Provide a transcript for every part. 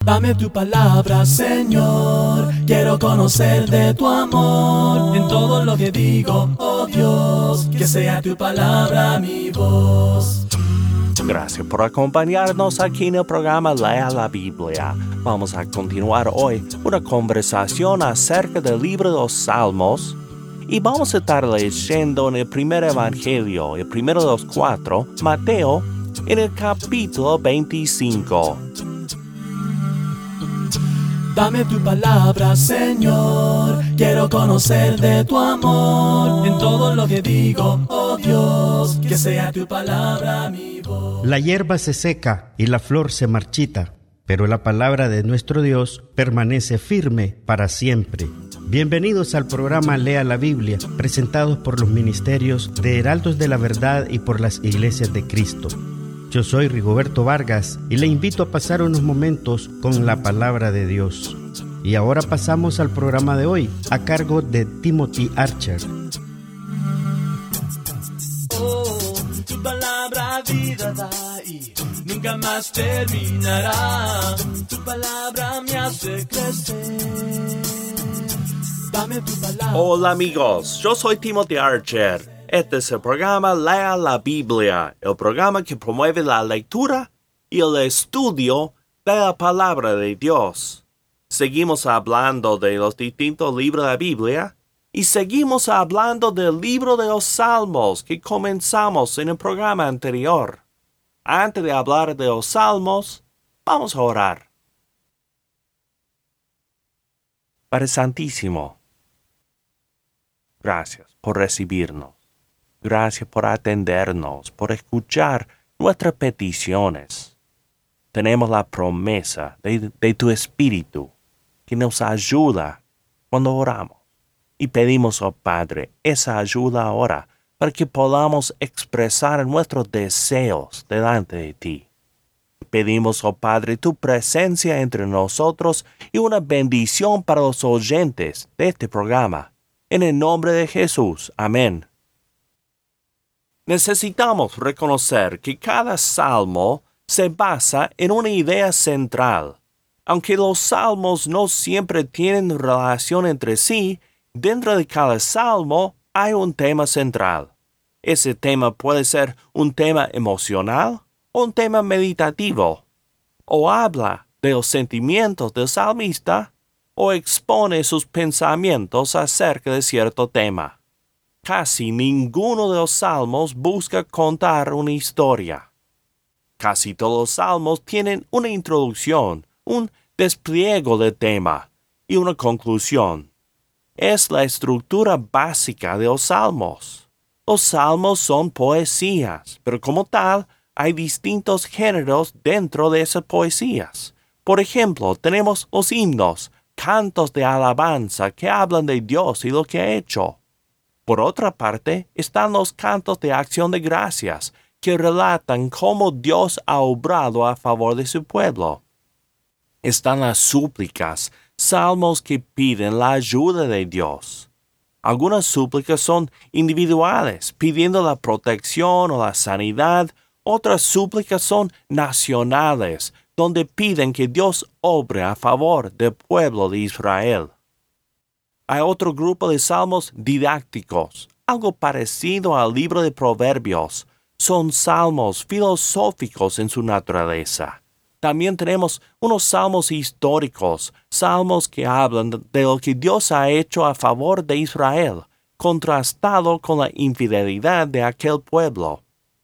Dame tu palabra, Señor. Quiero conocer de tu amor en todo lo que digo, oh Dios. Que sea tu palabra mi voz. Gracias por acompañarnos aquí en el programa Lea la Biblia. Vamos a continuar hoy una conversación acerca del libro de los Salmos y vamos a estar leyendo en el primer evangelio, el primero de los 4, Mateo, en el capítulo 25. Dame tu palabra, Señor. Quiero conocer de tu amor en todo lo que digo, oh Dios. Que sea tu palabra mi voz. La hierba se seca y la flor se marchita, pero la palabra de nuestro Dios permanece firme para siempre. Bienvenidos al programa Lea la Biblia, presentados por los ministerios de Heraldos de la Verdad y por las Iglesias de Cristo. Yo soy Rigoberto Vargas y le invito a pasar unos momentos con la palabra de Dios. Y ahora pasamos al programa de hoy, a cargo de Timothy Archer. Oh, tu palabra vida da y nunca más terminará. Tu palabra me hace crecer. Dame tu palabra. Hola amigos, yo soy Timothy Archer. Este es el programa Lea la Biblia, el programa que promueve la lectura y el estudio de la palabra de Dios. Seguimos hablando de los distintos libros de la Biblia y seguimos hablando del libro de los Salmos que comenzamos en el programa anterior. Antes de hablar de los Salmos, vamos a orar. Padre Santísimo, gracias por recibirnos. Gracias por atendernos, por escuchar nuestras peticiones. Tenemos la promesa de tu Espíritu que nos ayuda cuando oramos. Y pedimos, oh Padre, esa ayuda ahora para que podamos expresar nuestros deseos delante de ti. Pedimos, oh Padre, tu presencia entre nosotros y una bendición para los oyentes de este programa. En el nombre de Jesús. Amén. Necesitamos reconocer que cada salmo se basa en una idea central. Aunque los salmos no siempre tienen relación entre sí, dentro de cada salmo hay un tema central. Ese tema puede ser un tema emocional o un tema meditativo, o habla de los sentimientos del salmista o expone sus pensamientos acerca de cierto tema. Casi ninguno de los salmos busca contar una historia. Casi todos los salmos tienen una introducción, un despliego del tema y una conclusión. Es la estructura básica de los salmos. Los salmos son poesías, pero como tal, hay distintos géneros dentro de esas poesías. Por ejemplo, tenemos los himnos, cantos de alabanza que hablan de Dios y lo que ha hecho. Por otra parte, están los cantos de acción de gracias, que relatan cómo Dios ha obrado a favor de su pueblo. Están las súplicas, salmos que piden la ayuda de Dios. Algunas súplicas son individuales, pidiendo la protección o la sanidad. Otras súplicas son nacionales, donde piden que Dios obre a favor del pueblo de Israel. Hay otro grupo de salmos didácticos, algo parecido al libro de Proverbios. Son salmos filosóficos en su naturaleza. También tenemos unos salmos históricos, salmos que hablan de lo que Dios ha hecho a favor de Israel, contrastado con la infidelidad de aquel pueblo.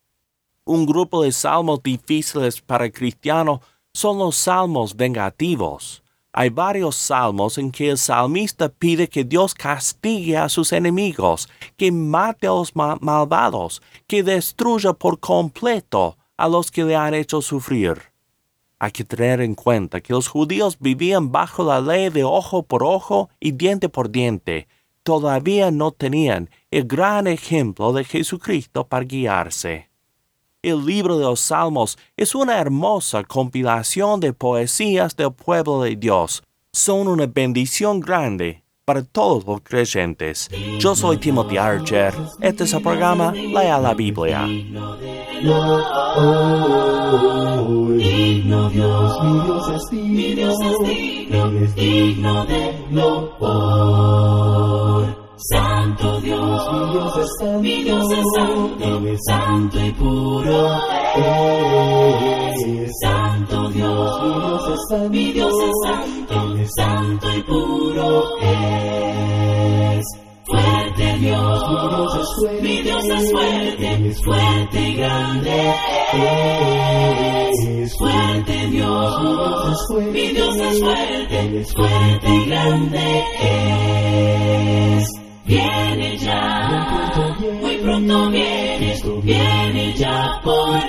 Un grupo de salmos difíciles para el cristiano son los salmos vengativos. Hay varios salmos en que el salmista pide que Dios castigue a sus enemigos, que mate a los malvados, que destruya por completo a los que le han hecho sufrir. Hay que tener en cuenta que los judíos vivían bajo la ley de ojo por ojo y diente por diente. Todavía no tenían el gran ejemplo de Jesucristo para guiarse. El libro de los Salmos es una hermosa compilación de poesías del pueblo de Dios. Son una bendición grande para todos los creyentes. Yo soy Timothy Archer. Este es el programa Lea la Biblia. loor. Digno Dios, mi Dios es digno, Él es digno de loor. Santo Dios, mi Dios es santo, Él es santo y puro es. Santo Dios, mi Dios es santo, Él es santo y puro es. Fuerte Dios, mi Dios es fuerte, fuerte y grande es. Fuerte Dios, mi Dios es fuerte, fuerte y grande es. Viene ya, muy pronto viene ya por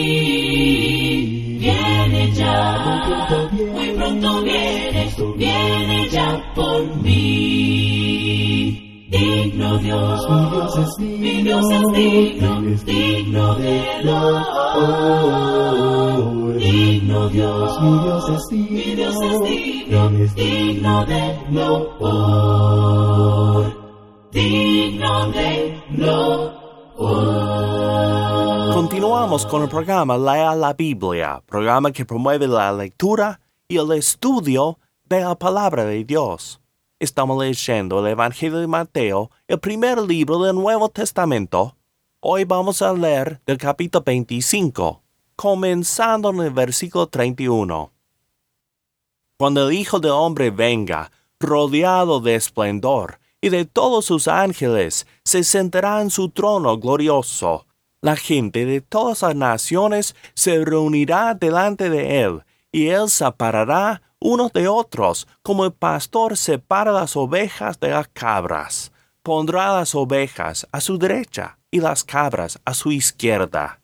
mí. Viene ya, muy pronto viene ya por mí. Digno Dios, mi Dios es digno de loor. Digno Dios, mi Dios es digno de loor. Digno de loor. Continuamos con el programa Lea la Biblia, programa que promueve la lectura y el estudio de la palabra de Dios. Estamos leyendo el Evangelio de Mateo, el primer libro del Nuevo Testamento. Hoy vamos a leer del capítulo 25, comenzando en el versículo 31. Cuando el Hijo del Hombre venga, rodeado de esplendor, y de todos sus ángeles, se sentará en su trono glorioso. La gente de todas las naciones se reunirá delante de él, y él separará unos de otros, como el pastor separa las ovejas de las cabras. Pondrá las ovejas a su derecha y las cabras a su izquierda.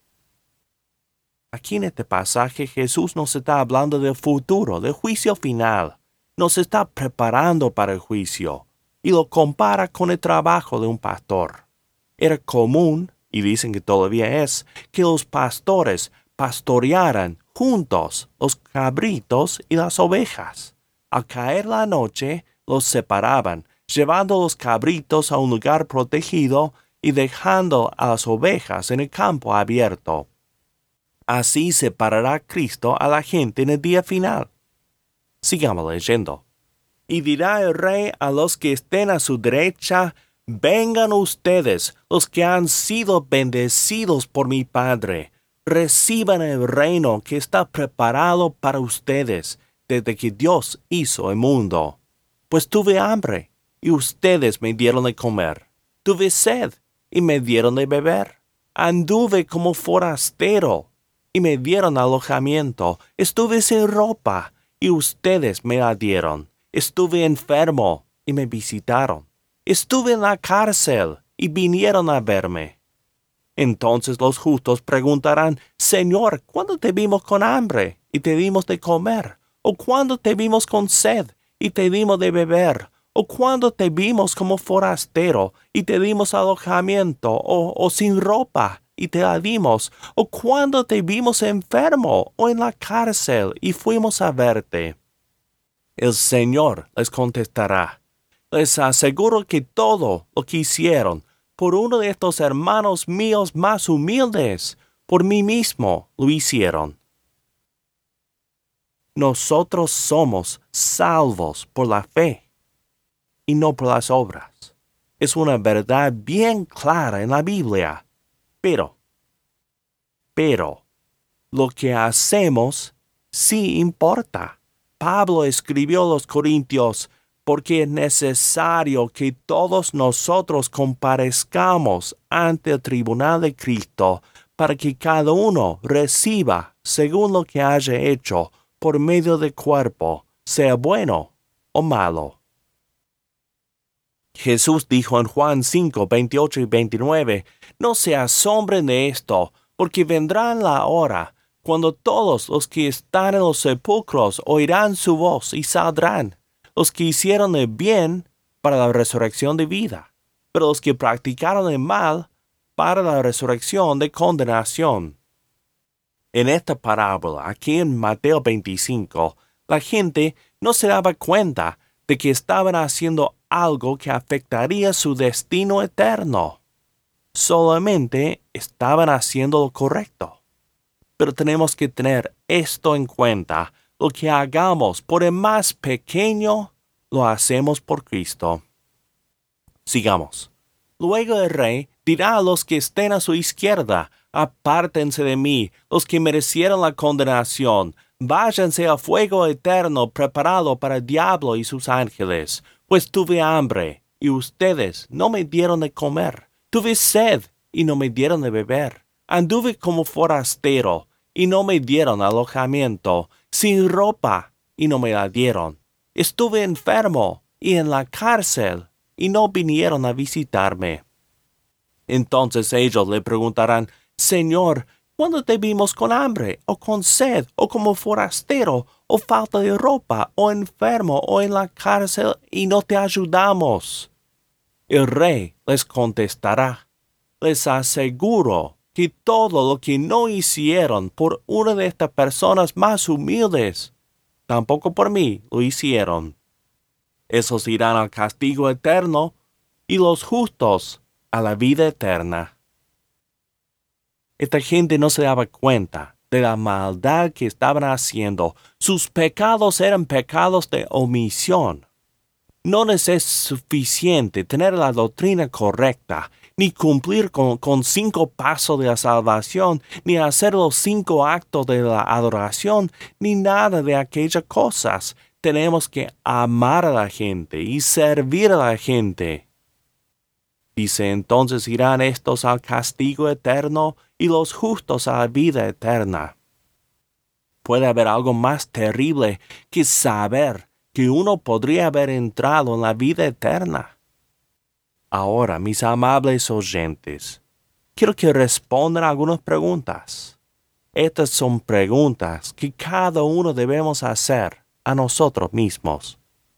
Aquí en este pasaje Jesús nos está hablando del futuro, del juicio final. Nos está preparando para el juicio y lo compara con el trabajo de un pastor. Era común, y dicen que todavía es, que los pastores pastorearan juntos los cabritos y las ovejas. Al caer la noche, los separaban, llevando los cabritos a un lugar protegido y dejando a las ovejas en el campo abierto. Así separará Cristo a la gente en el día final. Sigamos leyendo. Y dirá el rey a los que estén a su derecha: vengan ustedes, los que han sido bendecidos por mi Padre. Reciban el reino que está preparado para ustedes desde que Dios hizo el mundo. Pues tuve hambre, y ustedes me dieron de comer. Tuve sed, y me dieron de beber. Anduve como forastero, y me dieron alojamiento. Estuve sin ropa, y ustedes me la dieron. Estuve enfermo, y me visitaron. Estuve en la cárcel, y vinieron a verme. Entonces los justos preguntarán: Señor, ¿cuándo te vimos con hambre, y te dimos de comer? ¿O cuándo te vimos con sed, y te dimos de beber? ¿O cuándo te vimos como forastero, y te dimos alojamiento? ¿O sin ropa, y te la dimos? ¿O cuándo te vimos enfermo, o en la cárcel, y fuimos a verte? El Señor les contestará: les aseguro que todo lo que hicieron por uno de estos hermanos míos más humildes, por mí mismo lo hicieron. Nosotros somos salvos por la fe y no por las obras. Es una verdad bien clara en la Biblia. Pero, lo que hacemos sí importa. Pablo escribió a los Corintios: porque es necesario que todos nosotros comparezcamos ante el tribunal de Cristo, para que cada uno reciba según lo que haya hecho por medio del cuerpo, sea bueno o malo. Jesús dijo en Juan 5, 28 y 29, no se asombren de esto, porque vendrá la hora cuando todos los que están en los sepulcros oirán su voz y saldrán. Los que hicieron el bien para la resurrección de vida, pero los que practicaron el mal para la resurrección de condenación. En esta parábola, aquí en Mateo 25, la gente no se daba cuenta de que estaban haciendo algo que afectaría su destino eterno. solamente estaban haciendo lo correcto. Pero tenemos que tener esto en cuenta. Lo que hagamos por el más pequeño, lo hacemos por Cristo. Sigamos. Luego el rey dirá a los que estén a su izquierda: apártense de mí, los que merecieron la condenación. Váyanse al fuego eterno preparado para el diablo y sus ángeles. Pues tuve hambre, y ustedes no me dieron de comer. Tuve sed, y no me dieron de beber. Anduve como forastero, y no me dieron alojamiento. Sin ropa, y no me la dieron. Estuve enfermo, y en la cárcel, y no vinieron a visitarme. Entonces ellos le preguntarán: Señor, ¿cuándo te vimos con hambre, o con sed, o como forastero, o falta de ropa, o enfermo, o en la cárcel, y no te ayudamos? El rey les contestará: les aseguro que todo lo que no hicieron por una de estas personas más humildes, tampoco por mí lo hicieron. Esos irán al castigo eterno, y los justos a la vida eterna. Esta gente no se daba cuenta de la maldad que estaban haciendo. Sus pecados eran pecados de omisión. No les es suficiente tener la doctrina correcta, ni cumplir con 5 pasos de la salvación, ni hacer los 5 actos de la adoración, ni nada de aquellas cosas. Tenemos que amar a la gente y servir a la gente. Dice: entonces irán estos al castigo eterno y los justos a la vida eterna. ¿Puede haber algo más terrible que saber que uno podría haber entrado en la vida eterna? Ahora, mis amables oyentes, quiero que respondan algunas preguntas. Estas son preguntas que cada uno debemos hacer a nosotros mismos.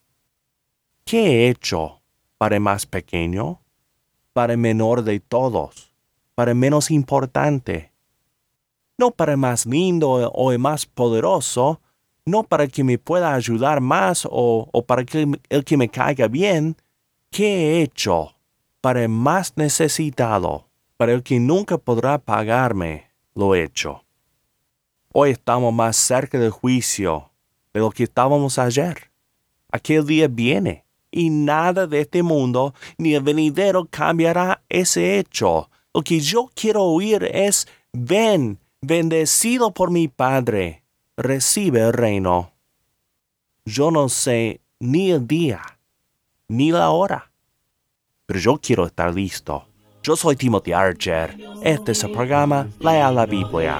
¿Qué he hecho para el más pequeño? Para el menor de todos, para el menos importante. No para el más lindo o el más poderoso, no para el que me pueda ayudar más o para el que me caiga bien. ¿Qué he hecho para el más necesitado, para el que nunca podrá pagarme? Lo he hecho. Hoy estamos más cerca del juicio de lo que estábamos ayer. Aquel día viene. Y nada de este mundo ni el venidero cambiará ese hecho. Lo que yo quiero oír es: ven, bendecido por mi Padre, recibe el reino. Yo no sé ni el día, ni la hora, pero yo quiero estar listo. Yo soy Timothy Archer. Este es el programa Lea la Biblia.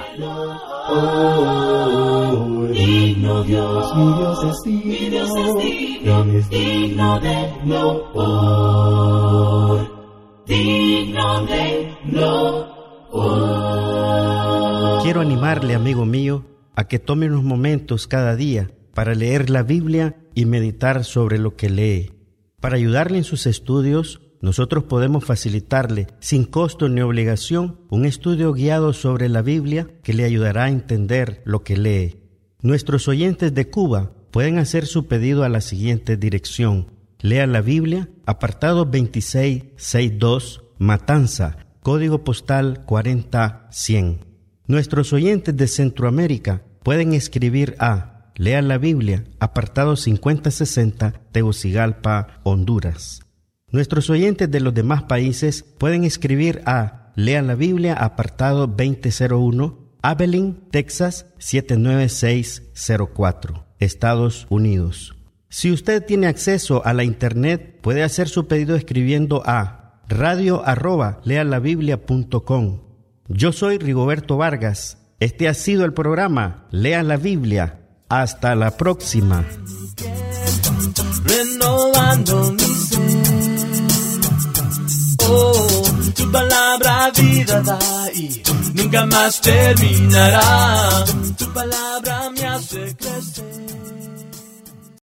Digno Dios, mi Dios es digno, digno de loor, digno de loor. Quiero animarle, amigo mío, a que tome unos momentos cada día para leer la Biblia y meditar sobre lo que lee. Para ayudarle en sus estudios, nosotros podemos facilitarle, sin costo ni obligación, un estudio guiado sobre la Biblia que le ayudará a entender lo que lee. Nuestros oyentes de Cuba pueden hacer su pedido a la siguiente dirección: Lea la Biblia, apartado 2662, Matanza, código postal 40100. Nuestros oyentes de Centroamérica pueden escribir a Lea la Biblia, apartado 5060, Tegucigalpa, Honduras. Nuestros oyentes de los demás países pueden escribir a Lea la Biblia, apartado 2001, Abilene, Texas 79604, Estados Unidos. Si usted tiene acceso a la internet, puede hacer su pedido escribiendo a radio@lealabiblia.com. Yo soy Rigoberto Vargas. Este ha sido el programa Lea la Biblia. Hasta la próxima. Renovando mi ser. Oh, tu palabra vida da y nunca más terminará. Tu palabra me hace crecer.